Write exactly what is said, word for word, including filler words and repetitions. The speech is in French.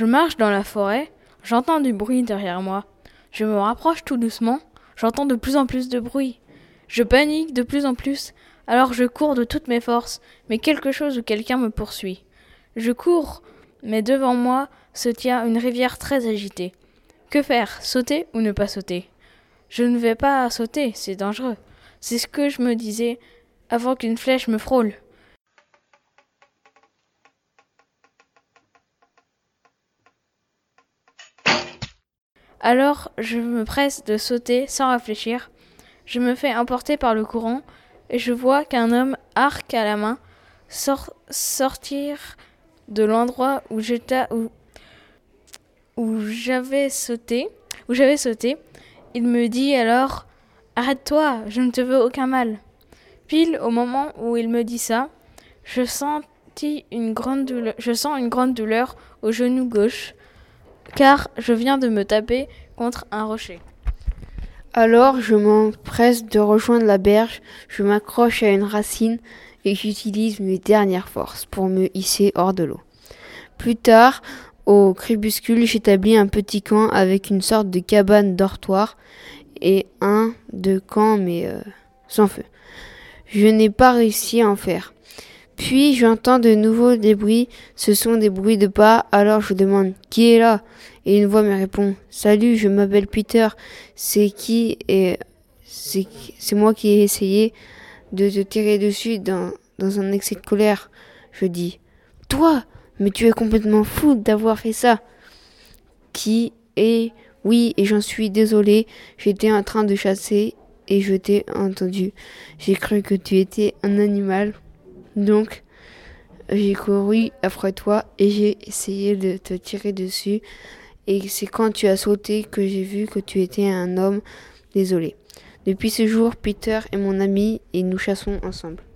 Je marche dans la forêt, j'entends du bruit derrière moi. Je me rapproche tout doucement, j'entends de plus en plus de bruit. Je panique de plus en plus, alors je cours de toutes mes forces, mais quelque chose ou quelqu'un me poursuit. Je cours, mais devant moi se tient une rivière très agitée. Que faire? Sauter ou ne pas sauter? Je ne vais pas sauter, c'est dangereux. C'est ce que je me disais avant qu'une flèche me frôle. Alors je me presse de sauter sans réfléchir. Je me fais emporter par le courant et je vois qu'un homme, arc à la main, sort, sortir de l'endroit où j'étais, où, où j'avais sauté, où j'avais sauté. Il me dit alors « Arrête-toi, je ne te veux aucun mal ». Pile au moment où il me dit ça, je, sentis une grande douleur, je sens une grande douleur au genou gauche, car je viens de me taper contre un rocher. Alors je m'empresse de rejoindre la berge, je m'accroche à une racine et j'utilise mes dernières forces pour me hisser hors de l'eau. Plus tard, au crépuscule, j'établis un petit camp avec une sorte de cabane dortoir et un de camp mais euh, sans feu. Je n'ai pas réussi à en faire. Puis j'entends de nouveau des bruits, ce sont des bruits de pas, alors je demande « Qui est là ?» Et une voix me répond « Salut, je m'appelle Peter, c'est qui et c'est, c'est moi qui ai essayé de te tirer dessus dans, dans un excès de colère. » Je dis « Toi, mais tu es complètement fou d'avoir fait ça. » Qui est « Oui, et j'en suis désolée, j'étais en train de chasser et je t'ai entendu. J'ai cru que tu étais un animal. » Donc, j'ai couru après toi et j'ai essayé de te tirer dessus. Et c'est quand tu as sauté que j'ai vu que tu étais un homme. Désolé. Depuis ce jour, Peter est mon ami et nous chassons ensemble.